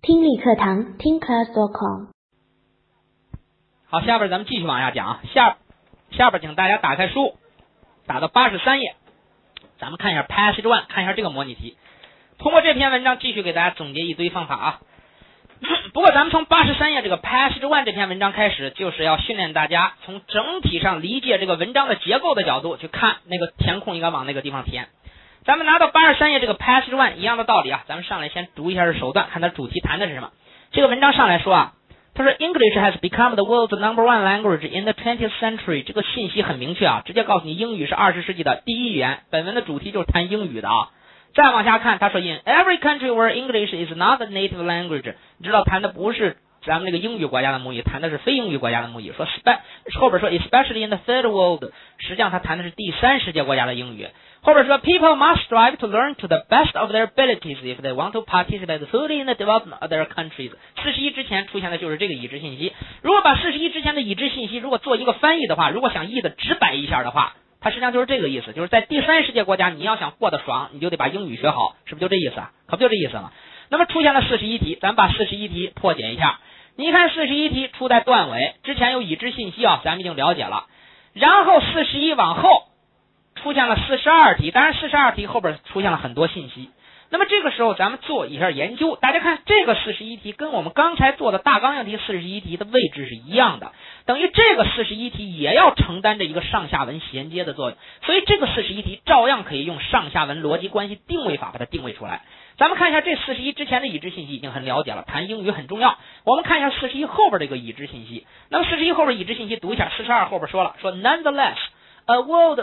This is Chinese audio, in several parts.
听力课堂听 class.com。 好，下边咱们继续往下讲啊。下边请大家打开书，打到83页，咱们看一下 Passage 1， 看一下这个模拟题。通过这篇文章继续给大家总结一堆方法啊。不过咱们从83页这个 Passage 1这篇文章开始，就是要训练大家从整体上理解这个文章的结构的角度去看那个填空应该往那个地方填。咱们拿到83页这个 Passage 1一样的道理啊，咱们上来先读一下这手段，看它主题谈的是什么。这个文章上来说啊，他说 English has become the world's number one language in the 20th century。 这个信息很明确啊，直接告诉你英语是20世纪的第一语言。本文的主题就是谈英语的啊。再往下看，他说 In every country where English is not the native language， 你知道谈的不是咱们这个英语国家的母语，谈的是非英语国家的母语。说后边说 especially in the third world， 实际上他谈的是第三世界国家的英语。后边说 people must strive to learn to the best of their abilities if they want to participate fully in the development of their countries。 41之前出现的就是这个已知信息。如果把41之前的已知信息如果做一个翻译的话，如果想译的直白一下的话，它实际上就是这个意思，就是在第三世界国家你要想过得爽，你就得把英语学好，是不是就这意思啊？可不就这意思吗？那么出现了41题，咱们把41题破解一下。你看41题出在段尾，之前有已知信息啊，咱们已经了解了。然后41往后出现了42题，当然42题后边出现了很多信息。那么这个时候咱们做一下研究，大家看这个41题跟我们刚才做的大纲样题41题的位置是一样的，等于这个41题也要承担着一个上下文衔接的作用，所以这个41题照样可以用上下文逻辑关系定位法把它定位出来。咱们看一下这41之前的已知信息已经很了解了，谈英语很重要。我们看一下41后边这个已知信息。那么41后边已知信息读一下，42后边说了，说 nonetheless，A world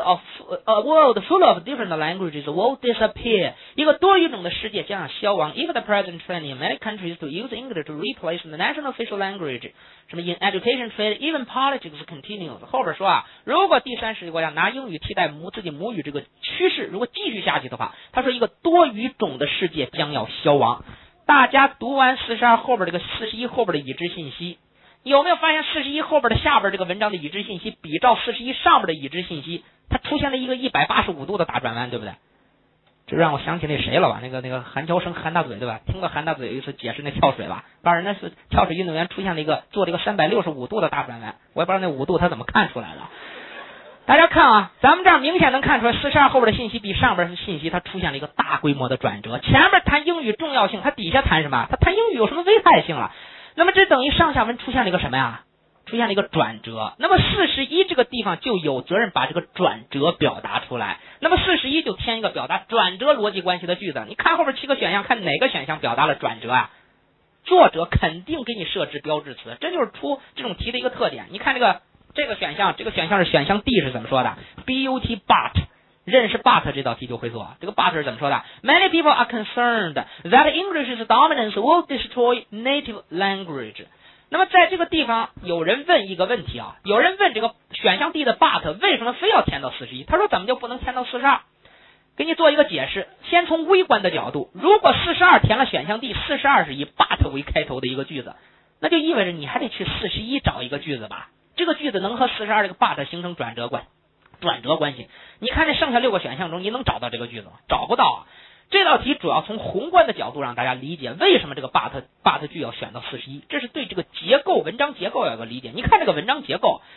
full of different languages will disappear。 一个多语种的世界将要消亡。If the present trend in many countries to use English to replace the national official language， 什么 in education, trade, even politics continues。 后边说啊，如果第三世界国家拿英语替代自己母语这个趋势如果继续下去的话，他说一个多语种的世界将要消亡。大家读完42后边这个41后边的已知信息，有没有发现41后边的下边这个文章的已知信息比照41上边的已知信息，它出现了一个185度的大转弯，对不对？这让我想起那谁了吧，那个韩乔生韩大嘴，对吧？听到韩大嘴有一次解释那跳水吧，当然那是跳水运动员出现了做了一个365度的大转弯，我也不知道那5度他怎么看出来的。大家看啊，咱们这儿明显能看出来42后边的信息比上边的信息它出现了一个大规模的转折。前面谈英语重要性，它底下谈什么？它谈英语有什么危害性了？那么这等于上下文出现了一个什么呀？出现了一个转折。那么41这个地方就有责任把这个转折表达出来。那么41就添一个表达转折逻辑关系的句子。你看后边7个选项，看哪个选项表达了转折啊？作者肯定给你设置标志词，这就是出这种题的一个特点。你看这个选项是选项 D 是怎么说的 ？but but。认识 but 这道题就会做。这个 but 是怎么说的 ？Many people are concerned that English's dominance will destroy native language。那么在这个地方，有人问一个问题啊，有人问这个选项 D 的 but 为什么非要填到41？他说怎么就不能填到42？给你做一个解释。先从微观的角度，如果42填了选项 D，42是以 but 为开头的一个句子，那就意味着你还得去41找一个句子吧。这个句子能和42这个 but 形成转折关系。你看这剩下6个选项中，你能找到这个句子吗？找不到啊。这道题主要从宏观的角度让大家理解为什么这个 but 句要选到41，这是对这个文章结构有个理解。你看这个文章结构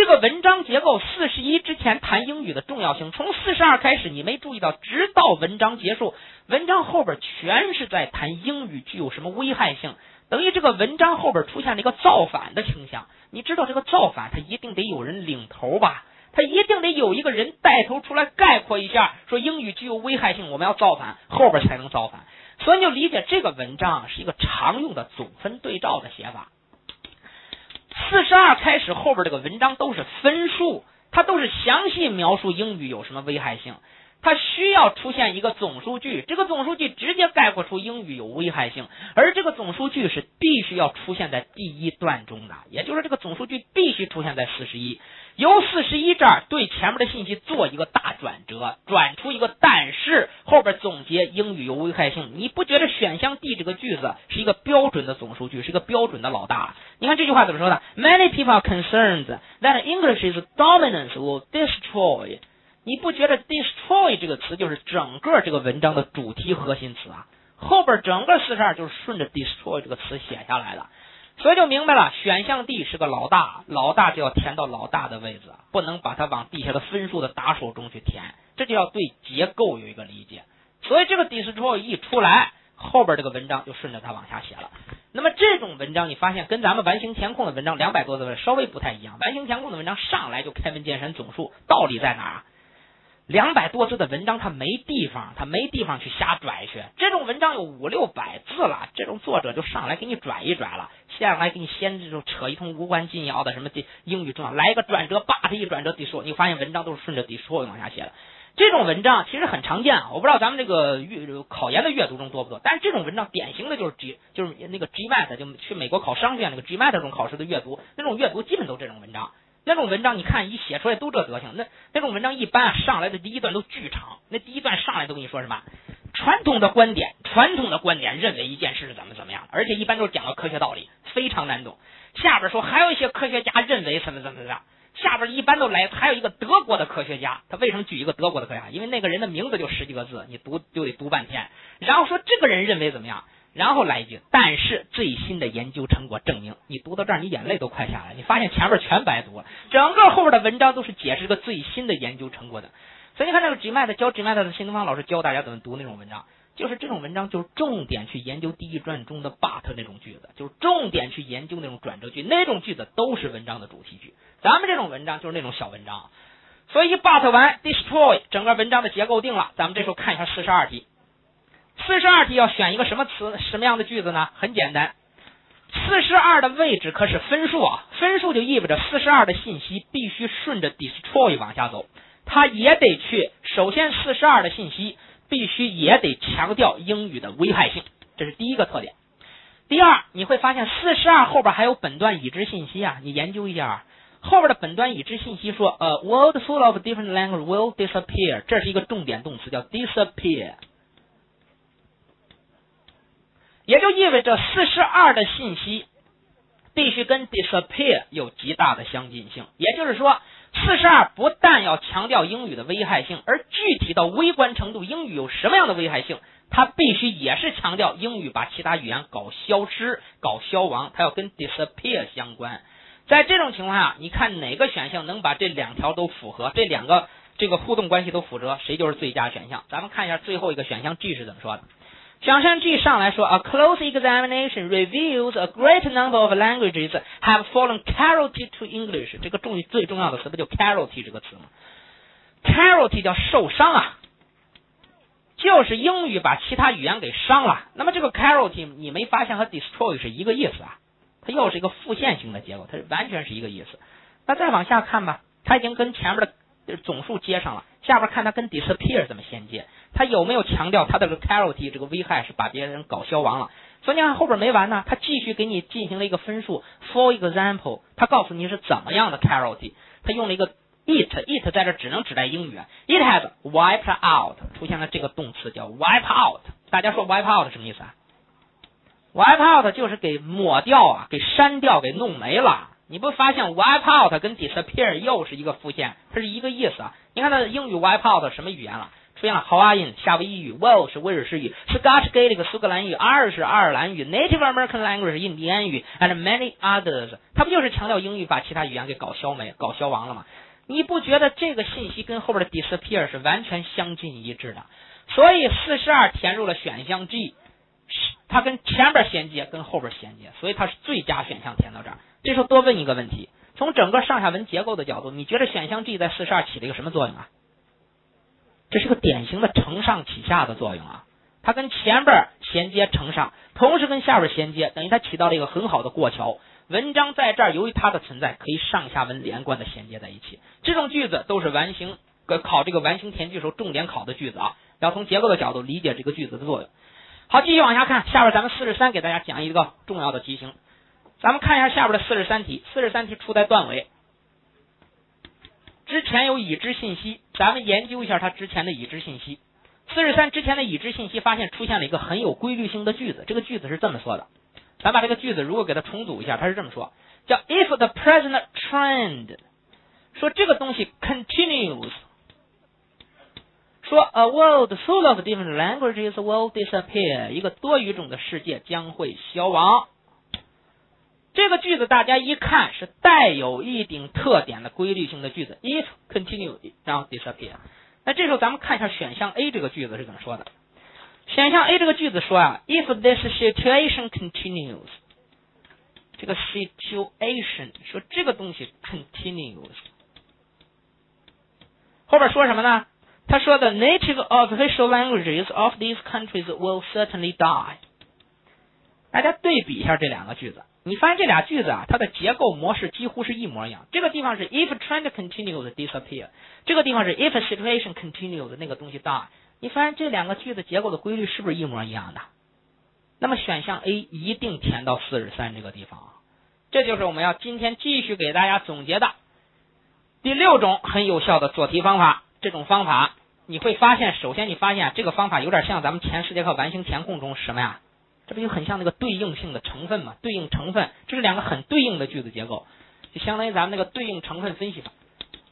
41之前谈英语的重要性，从42开始你没注意到，直到文章结束，文章后边全是在谈英语具有什么危害性，等于这个文章后边出现了一个造反的倾向。你知道这个造反它一定得有人领头吧，他一定得有一个人带头出来概括一下，说英语具有危害性，我们要造反，后边才能造反。所以你就理解这个文章是一个常用的总分对照的写法。42开始后边这个文章都是分数，它都是详细描述英语有什么危害性，它需要出现一个总数据，这个总数据直接概括出英语有危害性，而这个总数据是必须要出现在第一段中的，也就是这个总数据必须出现在41。由41这儿对前面的信息做一个大转折，转出一个但是，后边总结英语有危害性。你不觉得选项 D 这个句子是一个标准的总数据，是一个标准的老大？你看这句话怎么说的 ？Many people are concerned that English's dominance will destroy。你不觉得 destroy 这个词就是整个这个文章的主题核心词啊？ 后边整个42就是顺着 destroy 这个词写下来的，所以就明白了，选项 D 是个老大，老大就要填到老大的位置，不能把它往地下的分数的打手中去填，这就要对结构有一个理解。所以这个 destroy 一出来，后边这个文章就顺着它往下写了。那么这种文章你发现跟咱们完形填空的文章200多字稍微不太一样，完形填空的文章上来就开门见山总数，道理在哪儿？200多字的文章它没地方去瞎拽去，这种文章有500-600字了，这种作者就上来给你拽一拽了，下来给你先这种扯一通无关紧要的什么英语重要，来一个转折，but一转折destroy，你发现文章都是顺着destroy往下写的。这种文章其实很常见啊，我不知道咱们这个考研的阅读中多不多，但是这种文章典型的就是那个 GMAT， 就去美国考商学院那个 GMAT 这种考试的阅读，那种阅读基本都这种文章。那种文章你看一写出来都这德行，那种文章一般上来的第一段都巨长，那第一段上来都跟你说什么传统的观点认为一件事是怎么样，而且一般都是讲到科学道理，非常难懂。下边说还有一些科学家认为怎么样，下边一般都来还有一个德国的科学家，他为什么举一个德国的科学家？因为那个人的名字就10几个字，你读就得读半天，然后说这个人认为怎么样，然后来一句但是最新的研究成果证明，你读到这儿你眼泪都快下来，你发现前面全白读了，整个后边的文章都是解释个最新的研究成果的。所以你看这个 GMAT 教 GMAT 的新东方老师教大家怎么读那种文章，就是这种文章就是重点去研究第一段中的 but 那种句子，就是重点去研究那种转折句，那种句子都是文章的主题句。咱们这种文章就是那种小文章，所以一 but 完 destroy 整个文章的结构定了。咱们这时候看一下42题，42题要选一个什么词什么样的句子呢？很简单，42的位置可是分数啊，分数就意味着42的信息必须顺着 destroy 往下走，它也得去，首先42的信息必须也得强调英语的危害性，这是第一个特点。第二，你会发现42后边还有本段已知信息啊，你研究一下后边的本段已知信息说world full of different language will disappear， 这是一个重点动词叫 disappear， 也就意味着42的信息必须跟 disappear 有极大的相近性，也就是说42不但要强调英语的危害性，而具体到微观程度英语有什么样的危害性，它必须也是强调英语把其他语言搞消失搞消亡，它要跟 disappear 相关。在这种情况下，你看哪个选项能把这两条都符合，这两个这个互动关系都符合，谁就是最佳选项。咱们看一下最后一个选项 G 是怎么说的。选项 G 上来说 A close examination reveals a great number of languages have fallen casualty to English， 这个最重要的词不就 casualty 这个词吗？ casualty 叫受伤啊，就是英语把其他语言给伤了。那么这个 casualty 你没发现和 destroy 是一个意思啊，它又是一个复线性的结构，它完全是一个意思。那再往下看吧，它已经跟前面的总数接上了，下边看它跟 disappear 怎么衔接，它有没有强调它的 casualty 这个危害是把别人搞消亡了。所以你看后边没完呢，它继续给你进行了一个分数 for example， 它告诉你是怎么样的 casualty， 它用了一个 it 在这只能指代英语 ，it has wiped out， 出现了这个动词叫 wipe out。 大家说 wipe out 什么意思啊？ wipe out 就是给抹掉啊，给删掉，给弄没了。你不发现 wipe out 跟 disappear 又是一个复现，它是一个意思啊。你看它的英语 wipe out 什么语言了？出现了 Hawaiian 夏威夷语， Welsh 威尔士语， Scotch Gaelic 苏格兰语， Irish 爱尔兰语， Native American Language 印第安语 and many others， 它不就是强调英语把其他语言给搞消亡了吗？你不觉得这个信息跟后边的 disappear 是完全相近一致的？所以42填入了选项 G， 它跟前边衔接跟后边衔接，所以它是最佳选项填到这儿。这时候多问一个问题，从整个上下文结构的角度，你觉得选项 G 在42起了一个什么作用啊？这是个典型的承上启下的作用啊，它跟前边衔接承上，同时跟下边衔接，等于它起到了一个很好的过桥。文章在这儿由于它的存在，可以上下文连贯的衔接在一起。这种句子都是考这个完形填句时候重点考的句子啊，要从结构的角度理解这个句子的作用。好，继续往下看，下边咱们43给大家讲一个重要的题型。咱们看一下下边的43题，43题出在段尾，之前有已知信息，咱们研究一下它之前的已知信息。43之前的已知信息发现出现了一个很有规律性的句子，这个句子是这么说的，咱把这个句子如果给它重组一下，它是这么说，叫 If the present trend， 说这个东西 continues， 说 A world full of different languages will disappear， 一个多语种的世界将会消亡。这个句子大家一看是带有一定特点的规律性的句子 ，if continue 然后 disappear。那这时候咱们看一下选项 A 这个句子是怎么说的。选项 A 这个句子说啊 ，if this situation continues， 这个 situation 说这个东西 continues， 后边说什么呢？他说的 native official languages of these countries will certainly die。大家对比一下这两个句子，你发现这俩句子啊，它的结构模式几乎是一模一样。这个地方是 if trend continues disappear， 这个地方是 if situation continues 那个东西 die。你发现这两个句子结构的规律是不是一模一样的？那么选项 A 一定填到43这个地方。这就是我们要今天继续给大家总结的第6种很有效的做题方法。这种方法你会发现，首先你发现这个方法有点像咱们前10节课完形填空中什么呀？这不就很像那个对应性的成分嘛？对应成分，这是两个很对应的句子结构，就相当于咱们那个对应成分分析法。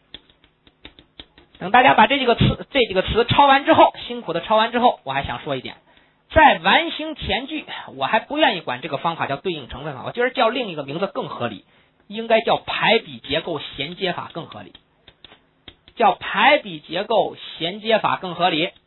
等大家把这几个词抄完之后，辛苦的抄完之后，我还想说一点，在完形填句，我还不愿意管这个方法叫对应成分法，我觉得叫另一个名字更合理，应该叫排比结构衔接法更合理，叫排比结构衔接法更合理。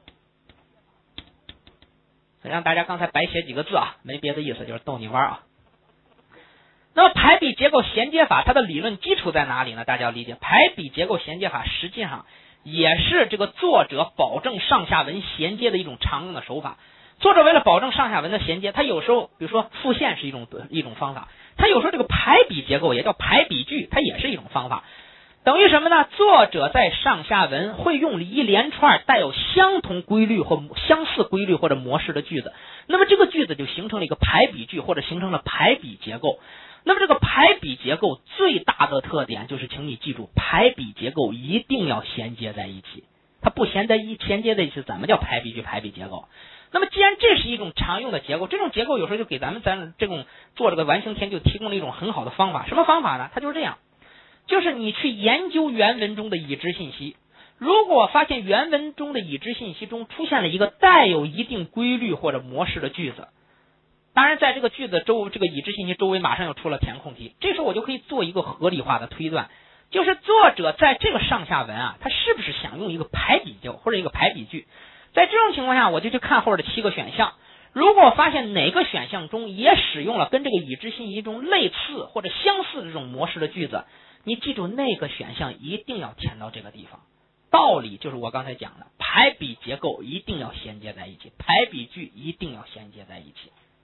让大家刚才白写几个字啊，没别的意思，就是逗你玩啊。那么排比结构衔接法它的理论基础在哪里呢？大家要理解，排比结构衔接法实际上也是这个作者保证上下文衔接的一种常用的手法。作者为了保证上下文的衔接，他有时候比如说复线是一种方法，他有时候这个排比结构也叫排比句，它也是一种方法。等于什么呢？作者在上下文会用一连串带有相同规律或相似规律或者模式的句子，那么这个句子就形成了一个排比句，或者形成了排比结构。那么这个排比结构最大的特点就是，请你记住，排比结构一定要衔接在一起，它不衔接在一起，怎么叫排比句排比结构？那么既然这是一种常用的结构，这种结构有时候就给咱这种做这个完形填就提供了一种很好的方法。什么方法呢？它就是这样，就是你去研究原文中的已知信息，如果发现原文中的已知信息中出现了一个带有一定规律或者模式的句子，当然在这个句子这个已知信息周围马上又出了填空题，这时候我就可以做一个合理化的推断，就是作者在这个上下文啊，他是不是想用一个排比句或者一个排比句。在这种情况下，我就去看后边的7个选项，如果发现哪个选项中也使用了跟这个已知信息中类似或者相似的这种模式的句子，你记住那个选项一定要填到这个地方。道理就是我刚才讲的，排比结构一定要衔接在一起，排比句一定要衔接在一起。